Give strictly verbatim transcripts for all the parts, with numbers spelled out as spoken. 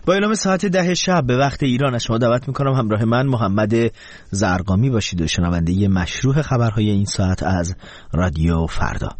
با اعلام ساعت ده شب به وقت ایران از شما دعوت میکنم همراه من محمد زرقامی باشید و شنونده مشروع خبرهای این ساعت از رادیو فردا.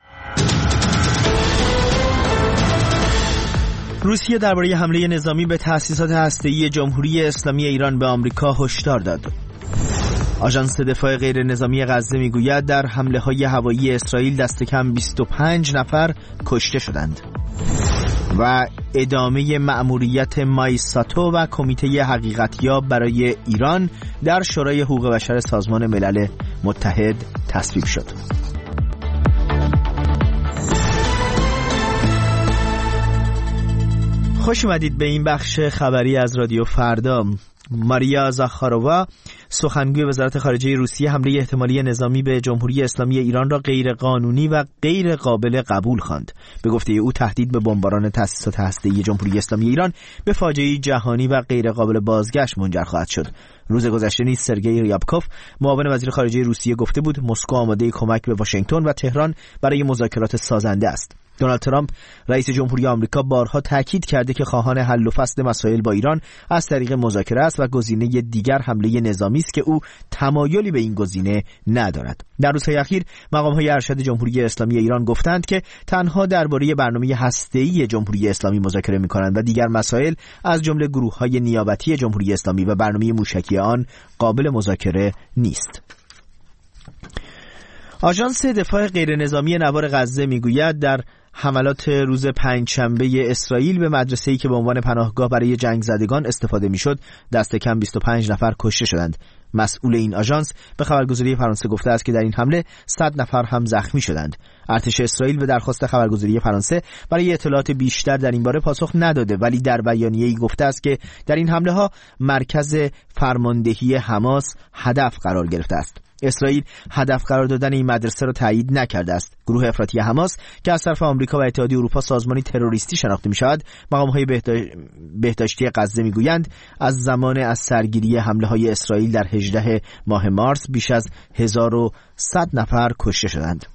روسیه درباره حمله نظامی به تأسیسات هسته‌ای جمهوری اسلامی ایران به آمریکا هشدار داد. آژانس دفاع غیر نظامی غزه میگوید در حمله‌های هوایی اسرائیل دست کم بیست و پنج نفر کشته شدند. و ادامه مأموریت مایساتو و کمیته حقیقتیاب برای ایران در شورای حقوق بشر سازمان ملل متحد تصویب شد. خوش اومدید به این بخش خبری از رادیو فردا. ماریا زاخارۆوا سخنگوی وزارت خارجه روسیه حمله احتمالی نظامی به جمهوری اسلامی ایران را غیر قانونی و غیر قابل قبول خواند. به گفته او تهدید به بمباران تأسیسات هسته‌ای جمهوری اسلامی ایران به فاجعه‌ای جهانی و غیر قابل بازگشت منجر خواهد شد. روز گذشته نیز سرگئی ریابکوف معاون وزیر خارجه روسیه گفته بود مسکو آماده کمک به واشنگتن و تهران برای مذاکرات سازنده است. دونالد ترامپ رئیس جمهوری آمریکا بارها تاکید کرده که خواهان حل و فصل مسائل با ایران از طریق مذاکره است و گزینه دیگر حمله نظامی است که او تمایلی به این گزینه ندارد. در روزهای اخیر مقام‌های ارشد جمهوری اسلامی ایران گفتند که تنها درباره برنامه هسته‌ای جمهوری اسلامی مذاکره می‌کنند و دیگر مسائل از جمله گروه‌های نیابتی جمهوری اسلامی و برنامه موشکی آن قابل مذاکره نیست. آژانس دفاع غیر نظامی نوار غزه میگوید در حملات روز پنجشنبه اسرائیل به مدرسه‌ای که به عنوان پناهگاه برای جنگ زدگان استفاده می‌شد دست کم بیست و پنج نفر کشته شدند. مسئول این آژانس به خبرگزاری فرانسه گفته است که در این حمله صد نفر هم زخمی شدند. ارتش اسرائیل به درخواست خبرگزاری فرانسه برای اطلاعات بیشتر در این باره پاسخ نداده، ولی در بیانیه‌ای گفته است که در این حمله‌ها مرکز فرماندهی حماس هدف قرار گرفته است. اسرائیل هدف قرار دادن این مدرسه را تایید نکرده است. گروه افراطی حماس که از طرف آمریکا و اتحادیه اروپا سازمانی تروریستی شناخته می‌شود، مقام‌های بهداشتی غزه می‌گویند از زمان از سرگیری حمله‌های اسرائیل در هجدهم ماه مارس بیش از هزار و صد نفر کشته شدند.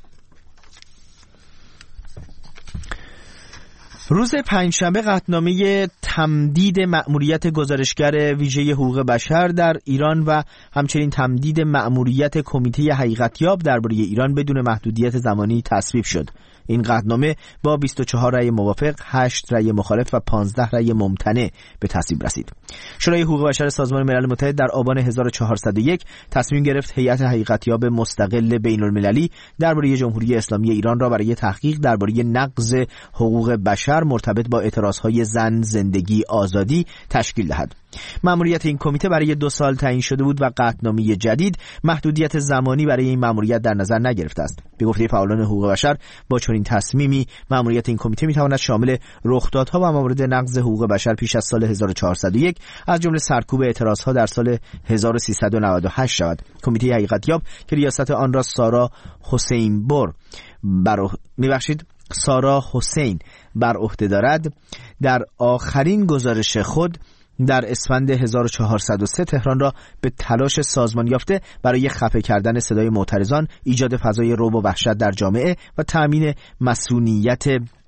روز پنجشنبه قطعنامه تمدید مأموریت گزارشگر ویژه حقوق بشر در ایران و همچنین تمدید مأموریت کمیته حقیقتیاب درباره ایران بدون محدودیت زمانی تصویب شد. این قطعنامه با بیست و چهار رأی موافق، هشت رأی مخالف و پانزده رأی ممتنع به تصویب رسید. شورای حقوق بشر سازمان ملل متحد در آبان هزار و چهارصد و یک تصمیم گرفت هیئت حقیقتیاب مستقل بین‌المللی درباره جمهوری اسلامی ایران را برای تحقیق درباره نقض حقوق بشر مرتبط با اعتراضهای زن، زندگی، آزادی تشکیل دهد. مأموریت این کمیته برای دو سال تعیین شده بود و قطعنامه جدید محدودیت زمانی برای این مأموریت در نظر نگرفته است. به گفته فعالان حقوق بشر با چنین تصمیمی مأموریت این کمیته میتواند شامل رخدادها و موارد نقض حقوق بشر پیش از سال هزار و چهارصد و یک از جمله سرکوب اعتراضها در سال هزار و سیصد و نود و هشت شود. کمیته حقیقتیاب که ریاست آن را سارا حسین بر بر میبخشید سارا حسین بر عهده دارد، در آخرین گزارش خود در اسفند هزار و چهارصد و سه تهران را به تلاش سازمان یافته برای خفه کردن صدای معترضان، ایجاد فضای رعب و وحشت در جامعه و تأمین مسئولیت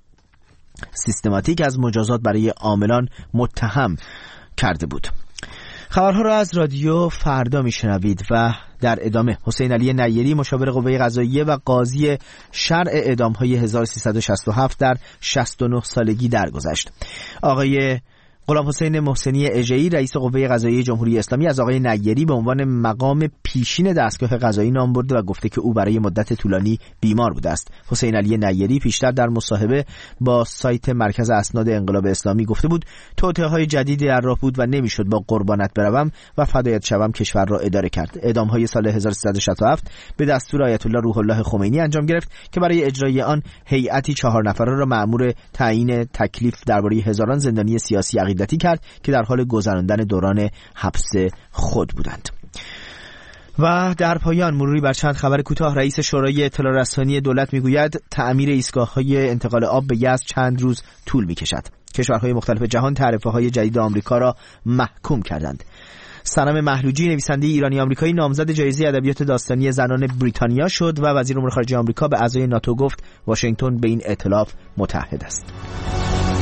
سیستماتیک از مجازات برای عاملان متهم کرده بود. خبرها را از رادیو فردا میشنوید و در ادامه حسین علی نیری مشاور قوه قضاییه و قاضی شرع اعدام‌های هزار و سیصد و شصت و هفت در شصت و نه سالگی درگذشت. آقای غلام حسین محسنی اژه‌ای رئیس قوه قضاییه جمهوری اسلامی از آقای نیری به عنوان مقام پیشین دستگاه قضایی نام برده و گفته که او برای مدت طولانی بیمار بوده است. حسین علی نیری پیشتر در مصاحبه با سایت مرکز اسناد انقلاب اسلامی گفته بود توطئه‌های جدیدی در راه بود و نمیشد با قربانت بروم و فدایت شوم کشور را اداره کرد. اعدام‌های سال هزار و سیصد و شصت و هفت به دستور آیت الله روح الله خمینی انجام گرفت که برای اجرای آن هیئتی چهار نفره را مأمور تعیین تکلیف درباره هزاران زندانی سیاسی عقیدتی کرد که در حال گذراندن دوران حبس خود بودند. و در پایان مروری بر چند خبر کوتاه. رئیس شورای اطلاع رسانی دولت میگوید تعمیر ایستگاه‌های انتقال آب به یزد چند روز طول می‌کشد. کشورهای مختلف جهان تعرفه‌های جدید آمریکا را محکوم کردند. صنم محلوجی نویسنده ایرانی آمریکایی نامزد جایزه ادبیات داستانی زنان بریتانیا شد و وزیر امور خارجه آمریکا به اعضای ناتو گفت واشنگتن به این ائتلاف متحد است.